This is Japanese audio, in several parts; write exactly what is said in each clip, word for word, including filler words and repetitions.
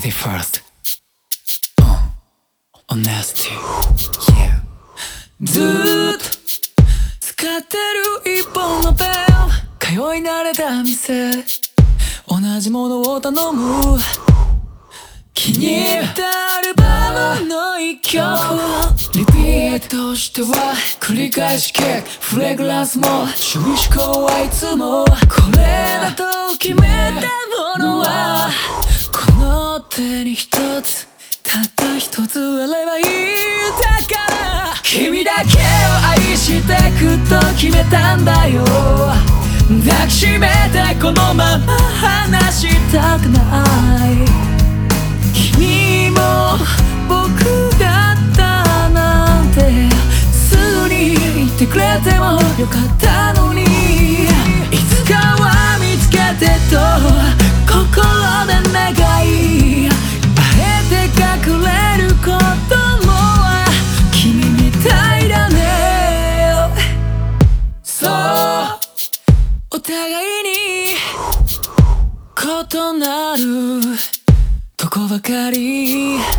Lady first Honesty Yeah ずーっと使ってる一本のペン通い慣れた店同じものを頼む気に入ったアルバムの一曲リピートしては繰り返し聴くフレグランスも趣味思考はいつもこれだと決めたものはこの手に一つたった一つあればいいだから君だけを愛してくと決めたんだよ抱きしめてこのまま離したくない君も僕だったなんてすぐに言ってくれてもよかったのにいつかは見つけてと心で願いあえて隠れることも君みたいだねそうお互いに異なるとこばかり過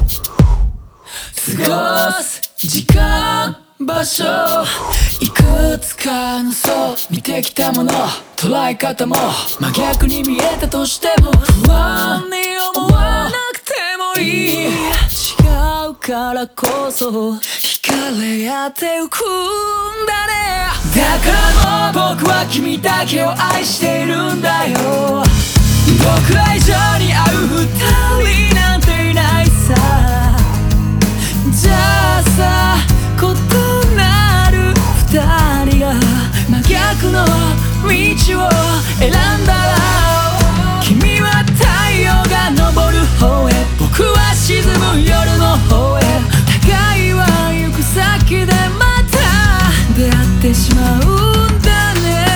ごす時間場所いくつかのそう見てきたもの捉え方も真逆に見えたとしても不安に思わなくてもいい違うからこそ惹かれ合ってゆくんだねだからもう僕は君だけを愛しているんだよ僕ら以上に合う二人なんていないさじゃあさ異なる二人が真逆の道を選んだら君は太陽が昇る方へ僕は沈む夜の方へ互いは行く先でまた出会ってしまうんだね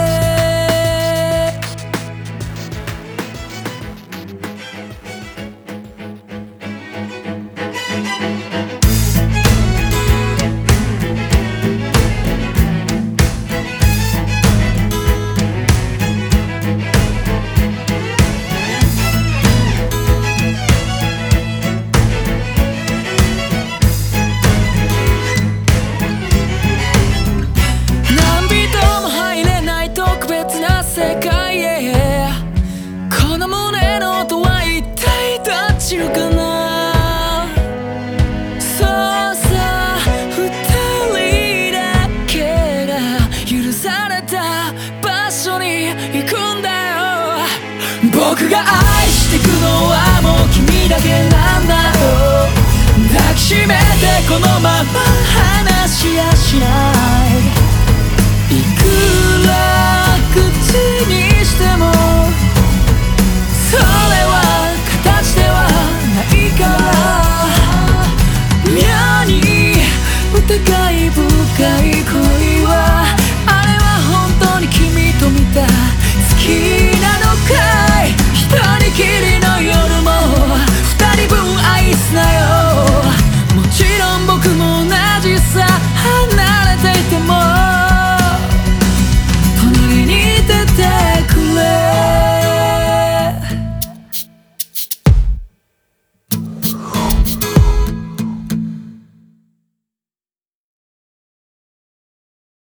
世界へこの胸の音は一体どっちのかなそうさ二人だけが許された場所に行くんだよ僕が愛してくのはもう君だけなんだよ抱きしめてこのまま離しやしない